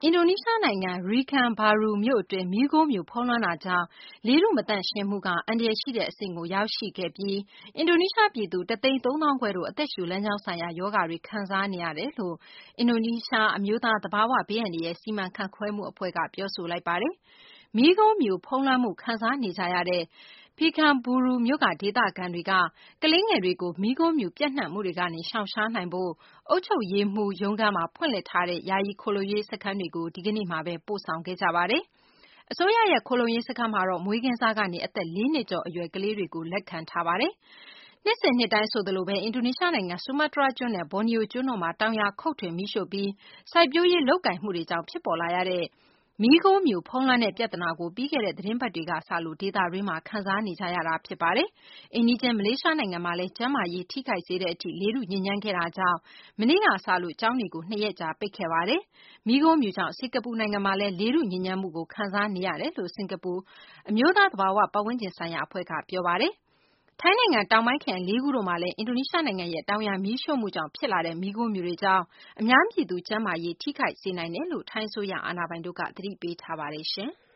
အင်ဒိုနီးရှားနိုင်ငံ၊ Pekanbaru မြို့အတွင်းမီးခိုးမြူဖုံးလွှမ်းတာကြောင့်လေထုမသန့်ရှင်းမှုအန္တရာယ်ရှိတဲ့အဆင့်ကိုရောက်ရှိခဲ့ပြီးအင်ဒိုနီးရှားပြည်သူ ၁၃၅,၀၀၀ တို့အသက်ရှူလမ်းကြောင်းဆိုင်ရာရောဂါတွေခံစားနေရတယ်လို့အင်ဒိုနီးရှားအမျိုးသားသဘာဝဘေးအန္တရာယ်စီမံခန့်ခွဲမှုအဖွဲ့ကပြောဆိုလိုက်ပါတယ်။ မီးခိုးမြူဖုံးလွှမ်းမှုခံစားနေကြရတဲ့ Pekanbaru မြို့ကဒေသခံတွေက ကလေးငယ်တွေကို မီးခိုးမြူပျံ့နှံ့မှုတွေကနေရှောင်ရှားနိုင်ဖို့ အုပ်ချုပ်ရေးမှူးရုံးခန်းမှာဖွင့်လှစ်ထားတဲ့ယာယီခိုလှုံရေးစခန်းတွေကို ဒီကနေ့မှာပဲပို့ဆောင်ခဲ့ကြပါတယ်။ အစိုးရရဲ့ခိုလှုံရေးစခန်းမှာတော့မွေးကင်းစကနေအသက် 4 နှစ်ကျော်အရွယ်ကလေးတွေကိုလက်ခံထားပါတယ်။ နှစ်စဉ်နှစ်တိုင်းဆိုသလိုပဲအင်ဒိုနီးရှားနိုင်ငံ ဆူမားတြားကျွန်းနဲ့ ဘော်နီယိုကျွန်းတို့မှာတောင်ယာခုတ်ထွင်မီးရှို့ပြီးစိုက်ပျိုးရေးလုပ်ကိုင်မှုတွေကြောင့်ဖြစ်ပေါ်လာရတဲ့မီးခိုးမြူဖုံးလွှမ်းတဲ့ပြဿနာကိုပြီးခဲ့တဲ့သီတင်းပတ်တွေကစလို့ဒေသတွင်းမှာခံစားနေကြရတာဖြစ်ပါတယ်။ အိမ်နီးချင်းမလေးရှားနိုင်ငံမှာလည်းကျန်းမာရေးထိခိုက်စေတဲ့အထိလေထုညစ်ညမ်းခဲ့တာကြောင့်မနေ့ကစလို့ကျောင်းတွေကို 2 ရက်ကြာပိတ်ခဲ့ပါတယ်။ မီးခိုးမြူကြောင့်စင်္ကာပူနိုင်ငံမှာလည်းလေထုညစ်ညမ်းမှုကိုခံစားနေရတယ်လို့စင်္ကာပူအမျိုးသားသဘာဝပတ်ဝန်းကျင်ဆိုင်ရာအဖွဲ့ကပြောပါတယ်။ ထိုင်းနိုင်ငံတောင်ပိုင်းခရိုင် 4 ခုတို့မှာလည်းအင်ဒိုနီးရှားနိုင်ငံရဲ့တောင်ယာမီးရှို့မှုကြောင့်ဖြစ်လာတဲ့မီးခိုးမြူတွေကြောင့်အများပြည်သူကျန်းမာရေးထိခိုက်စေနိုင်တယ်လို့ထိုင်းအစိုးရအာဏာပိုင်တို့ကသတိပေးထားပါတယ်။